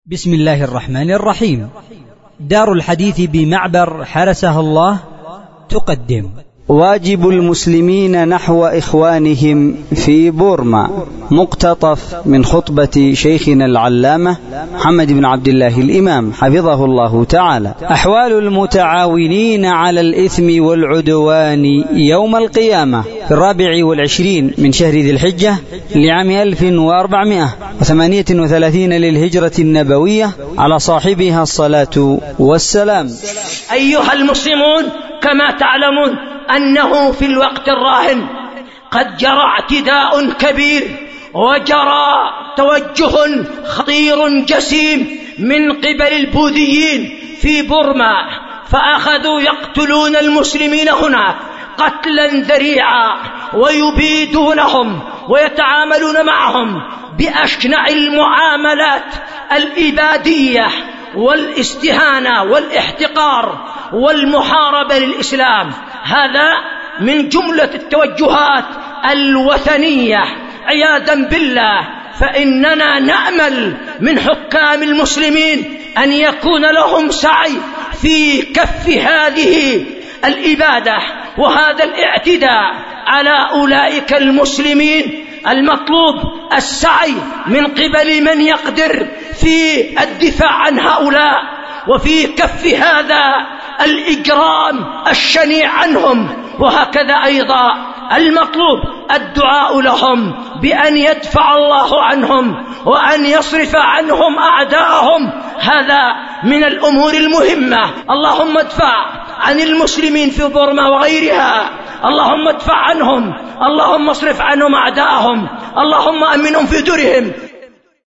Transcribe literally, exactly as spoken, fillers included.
بسم الله الرحمن الرحيم. دار الحديث بمعبر حرسها الله تقدم واجب المسلمين نحو إخوانهم في بورما، مقتطف من خطبة شيخنا العلامة محمد بن عبد الله الإمام حفظه الله تعالى. أحوال المتعاونين على الإثم والعدوان يوم القيامة في الرابع والعشرين من شهر ذي الحجة لعام ألف وأربعمائة وثمانية وثلاثين للهجرة النبوية، على صاحبها الصلاة والسلام. أيها المسلمون، كما تعلمون أنه في الوقت الراهن قد جرى اعتداء كبير وجرى توجه خطير جسيم من قبل البوذيين في بورما، فأخذوا يقتلون المسلمين هناك قتلا ذريعا ويبيدونهم ويتعاملون معهم بأشنع المعاملات الإبادية والاستهانة والاحتقار والمحاربة للإسلام. هذا من جملة التوجهات الوثنية عياذا بالله. فإننا نأمل من حكام المسلمين أن يكون لهم سعي في كف هذه الإبادة وهذا الاعتداء على أولئك المسلمين. المطلوب السعي من قبل من يقدر في الدفاع عن هؤلاء وفي كف هذا الإجرام الشنيع عنهم، وهكذا أيضا المطلوب الدعاء لهم بأن يدفع الله عنهم وأن يصرف عنهم أعداءهم. هذا من الأمور المهمة. اللهم ادفع عن المسلمين في بورما وغيرها، اللهم ادفع عنهم، اللهم اصرف عنهم أعداءهم، اللهم أمنهم في درهم.